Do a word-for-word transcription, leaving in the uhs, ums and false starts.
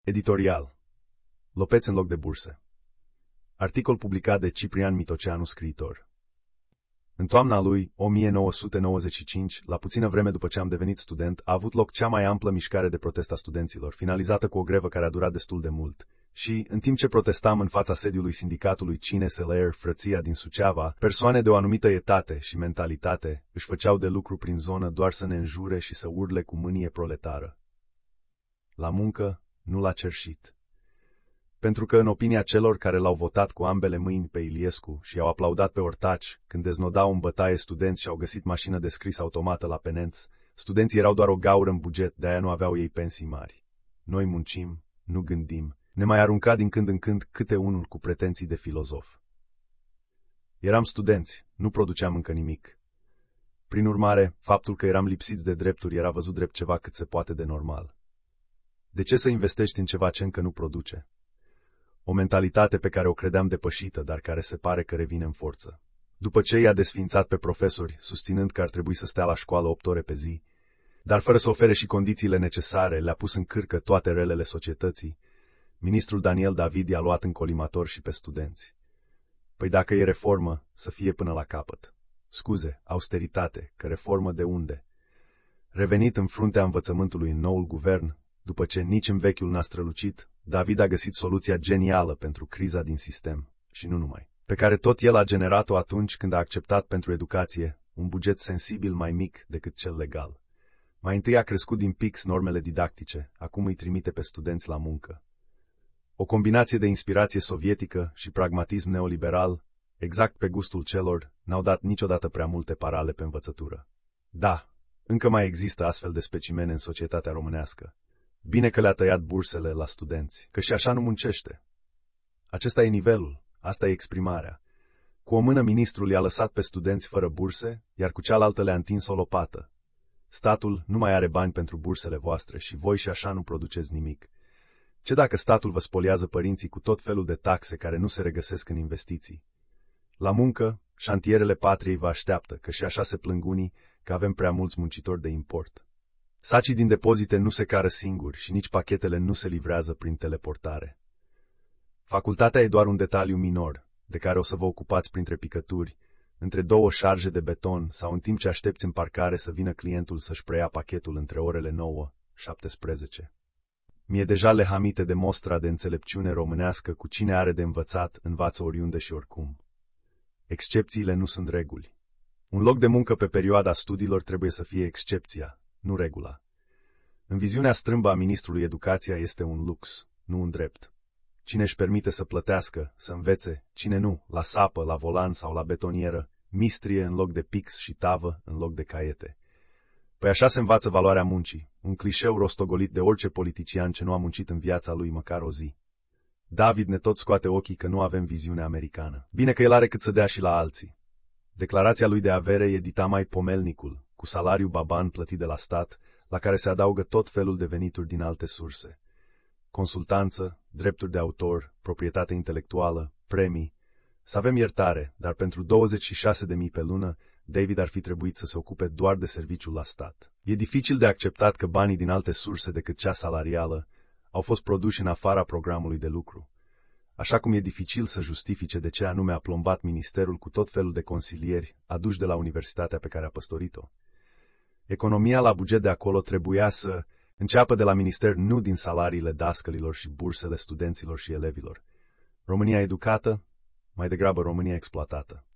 Editorial. Lopeți în loc de burse. Articol publicat de Ciprian Mitoceanu, scriitor. În toamna lui o mie nouă sute nouăzeci și cinci, la puțină vreme după ce am devenit student, a avut loc cea mai amplă mișcare de protest a studenților, finalizată cu o grevă care a durat destul de mult. Și, în timp ce protestam în fața sediului sindicatului Cine S L R Frăția din Suceava, persoane de o anumită etate și mentalitate își făceau de lucru prin zonă doar să ne înjure și să urle cu mânie proletară. La muncă, nu la cerșit. Pentru că, în opinia celor care l-au votat cu ambele mâini pe Iliescu și i-au aplaudat pe ortaci când deznodau în bătaie studenți și au găsit mașină de scris automată la penenți, studenții erau doar o gaură în buget, de-aia nu aveau ei pensii mari. Noi muncim, nu gândim, ne mai arunca din când în când câte unul cu pretenții de filozof. Eram studenți, nu produceam încă nimic. Prin urmare, faptul că eram lipsiți de drepturi era văzut drept ceva cât se poate de normal. De ce să investești în ceva ce încă nu produce? O mentalitate pe care o credeam depășită, dar care se pare că revine în forță. După ce i-a desființat pe profesori, susținând că ar trebui să stea la școală opt ore pe zi, dar fără să ofere și condițiile necesare, le-a pus în cârcă toate relele societății, ministrul Daniel David i-a luat în colimator și pe studenți. Păi dacă e reformă, să fie până la capăt. Scuze, austeritate, că reformă de unde? Revenit în fruntea învățământului în noul guvern, după ce nici în vechiul n-a strălucit, David a găsit soluția genială pentru criza din sistem, și nu numai, pe care tot el a generat-o atunci când a acceptat pentru educație un buget sensibil mai mic decât cel legal. Mai întâi a crescut din pix normele didactice, acum îi trimite pe studenți la muncă. O combinație de inspirație sovietică și pragmatism neoliberal, exact pe gustul celor, n-au dat niciodată prea multe parale pe învățătură. Da, încă mai există astfel de specimene în societatea românească. Bine că le-a tăiat bursele la studenți, că și așa nu muncește. Acesta e nivelul, asta e exprimarea. Cu o mână ministrul i-a lăsat pe studenți fără burse, iar cu cealaltă le-a întins o lopată. Statul nu mai are bani pentru bursele voastre și voi și așa nu produceți nimic. Ce dacă statul vă spoliază părinții cu tot felul de taxe care nu se regăsesc în investiții? La muncă, șantierele patriei vă așteaptă, că și așa se plâng unii că avem prea mulți muncitori de import. Sacii din depozite nu se cară singuri și nici pachetele nu se livrează prin teleportare. Facultatea e doar un detaliu minor, de care o să vă ocupați printre picături, între două șarje de beton sau în timp ce aștepți în parcare să vină clientul să-și preia pachetul între orele nouă și șaptesprezece. Mi-e deja lehamite de mostra de înțelepciune românească cu cine are de învățat, învață oriunde și oricum. Excepțiile nu sunt reguli. Un loc de muncă pe perioada studiilor trebuie să fie excepția, nu regula. În viziunea strâmbă a ministrului educația este un lux, nu un drept. Cine își permite să plătească, să învețe, cine nu, la sapă, la volan sau la betonieră, mistrie în loc de pix și tavă în loc de caiete. Păi așa se învață valoarea muncii, un clișeu rostogolit de orice politician ce nu a muncit în viața lui măcar o zi. David ne tot scoate ochii că nu avem viziune americană. Bine că el are cât să dea și la alții. Declarația lui de avere e dita mai pomelnicul, cu salariu baban plătit de la stat, la care se adaugă tot felul de venituri din alte surse. Consultanță, drepturi de autor, proprietate intelectuală, premii. Să avem iertare, dar pentru douăzeci și șase de mii pe lună, David ar fi trebuit să se ocupe doar de serviciul la stat. E dificil de acceptat că banii din alte surse decât cea salarială au fost produși în afara programului de lucru. Așa cum e dificil să justifice de ce anume a plombat ministerul cu tot felul de consilieri aduși de la universitatea pe care a păstorit-o. Economia la buget de acolo trebuia să înceapă de la minister, nu din salariile dascălilor și bursele studenților și elevilor. România educată, mai degrabă România exploatată.